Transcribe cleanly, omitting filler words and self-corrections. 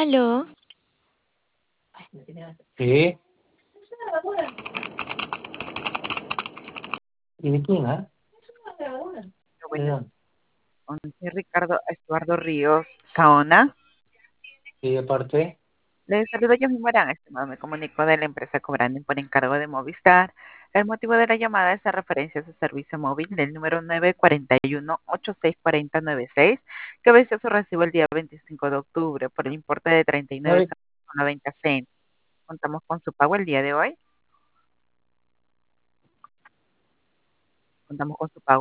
Aló, Sí, ¿y de quién, ah? ¿De Buenas dónde? noches, Ricardo Estuardo Ríos Saona. ¿Y de parte? Les saludo yo mismo, Arán, estimado. Me comunico de la empresa Cobrando por encargo de Movistar. El motivo de la llamada es a referencia a su servicio móvil del número 941-864096, que venció su recibo el día 25 de octubre por el importe de 39 ¿Sabe? soles con 90 cents. Contamos con su pago el día de hoy. Contamos con su pago.